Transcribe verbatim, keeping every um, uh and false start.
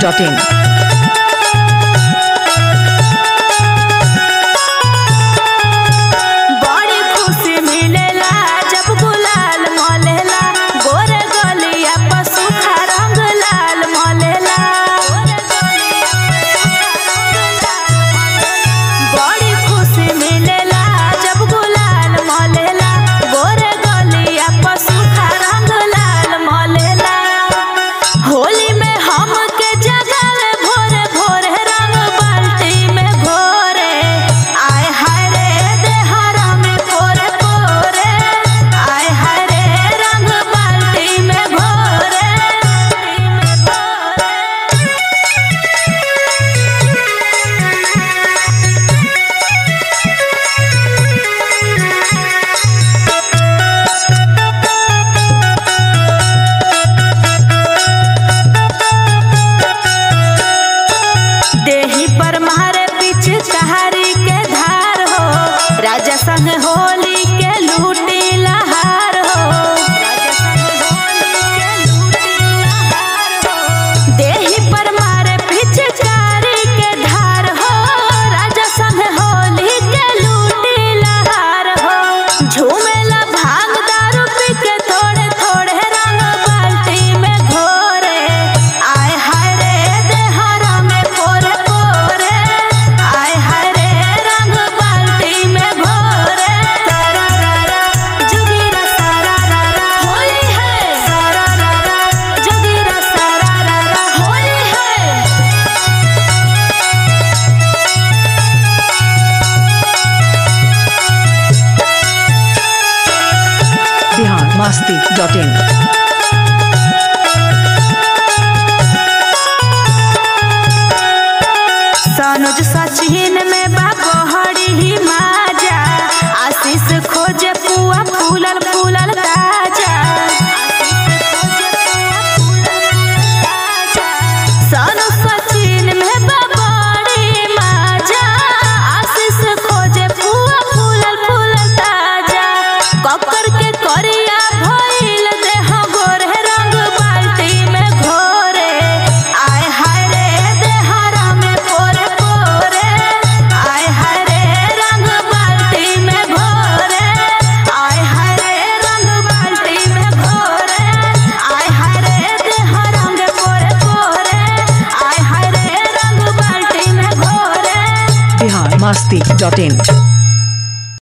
Dot in. राजा संग होली के लूटी लहार हो, देही पर मारे पिचकारी के धार हो। राजा संग होली के लूटी लहार हो, झूमेला भांग दारू पी के थोड़े थोड़े रंग बाल्टी में घोरे। आय हाय रे देहरा में पोरे पोरे, आय हाय रे रंग बाल्टी में बिहार मस्ती डॉट इन। सनुज सचिन में बाबहरी ही माजा, आशीष खोजे पुआ फूलल फूलल ताजा। सनु सचिन में बाबहरी माजा, आशीष खोजे पुआ फूलल फूलल ताजा। ककर के करिया भइल देह गोरे रंग बाल्टी में घोरे। आय हाय रे देहरा में पोरे पोरे, आय हाय रे रंग बाल्टी में घोरे। आय हाय रे रंग बाल्टी में घोरे, आय हाय रे देहरा में पोरे पोरे, आय हाय रे रंग बाल्टी में घोरे। बिहार मस्ती डॉट इन।